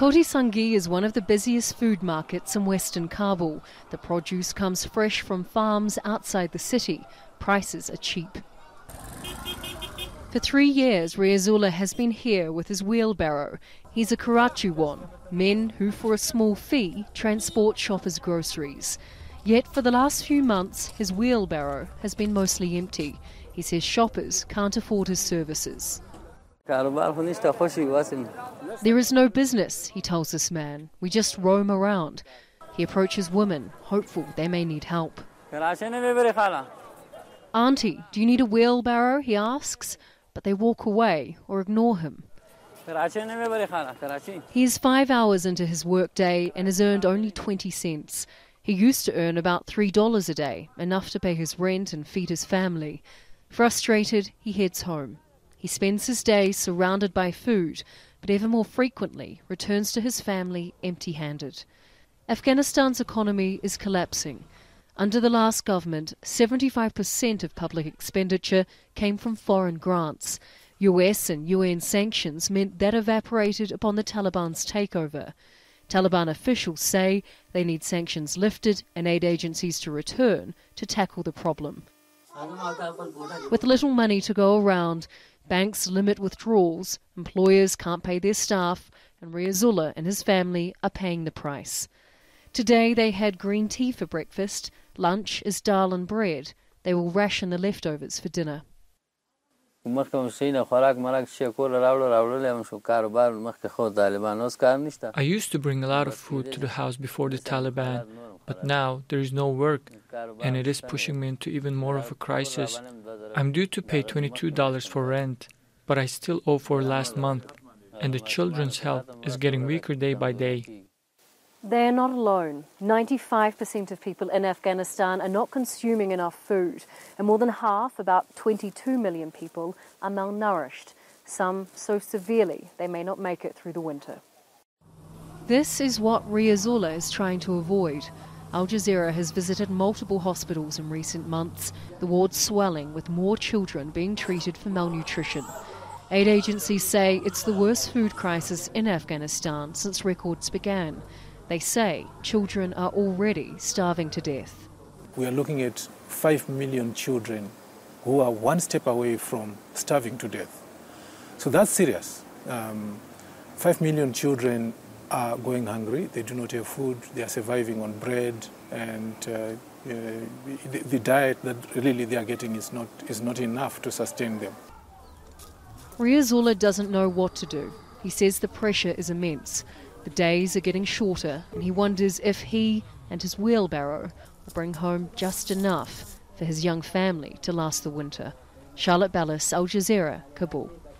Koti Sangi is one of the busiest food markets in western Kabul. The produce comes fresh from farms outside the city. Prices are cheap. For 3 years, Riazullah has been here with his wheelbarrow. He's a Karachiwan, men who for a small fee transport shoppers' groceries. Yet for the last few months, his wheelbarrow has been mostly empty. He says shoppers can't afford his services. There is no business, he tells this man. We just roam around. He approaches women, hopeful they may need help. Auntie, do you need a wheelbarrow? He asks, but they walk away or ignore him. He is 5 hours into his workday and has earned only 20 cents. He used to earn about $3 a day, enough to pay his rent and feed his family. Frustrated, he heads home. He spends his day surrounded by food, but ever more frequently returns to his family empty-handed. Afghanistan's economy is collapsing. Under the last government, 75% of public expenditure came from foreign grants. US and UN sanctions meant that evaporated upon the Taliban's takeover. Taliban officials say they need sanctions lifted and aid agencies to return to tackle the problem. With little money to go around, banks limit withdrawals, employers can't pay their staff, and Riazullah and his family are paying the price. Today they had green tea for breakfast. Lunch is dal and bread. They will ration the leftovers for dinner. I used to bring a lot of food to the house before the Taliban, but now there is no work, and it is pushing me into even more of a crisis. I'm due to pay $22 for rent, but I still owe for last month, and the children's health is getting weaker day by day. They are not alone. 95% of people in Afghanistan are not consuming enough food, and more than half, about 22 million people, are malnourished, some so severely they may not make it through the winter. This is what Riazullah is trying to avoid. Al Jazeera has visited multiple hospitals in recent months, the wards swelling with more children being treated for malnutrition. Aid agencies say it's the worst food crisis in Afghanistan since records began. They say children are already starving to death. We are looking at 5 million children who are one step away from starving to death. So that's serious. 5 million children are going hungry. They do not have food. They are surviving on bread, and the diet that really they are getting is not enough to sustain them. Riazullah doesn't know what to do. He says the pressure is immense. The days are getting shorter, and he wonders if he and his wheelbarrow will bring home just enough for his young family to last the winter. Charlotte Ballas, Al Jazeera, Kabul.